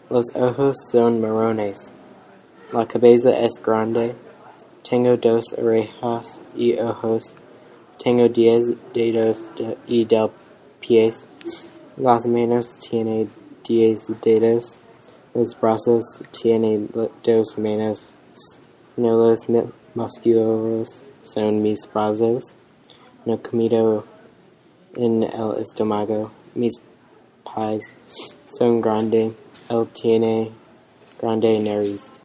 Los ojos son marrones. La cabeza es grande. Tengo dos orejas y ojos. Tengo 10 dedos y del pies. Las manos tienen 10 dedos. Los brazos tienen 2 manos. No los músculos son mis brazos. No comido en el estómago. Mis pies son grandes. Él tiene grande nariz.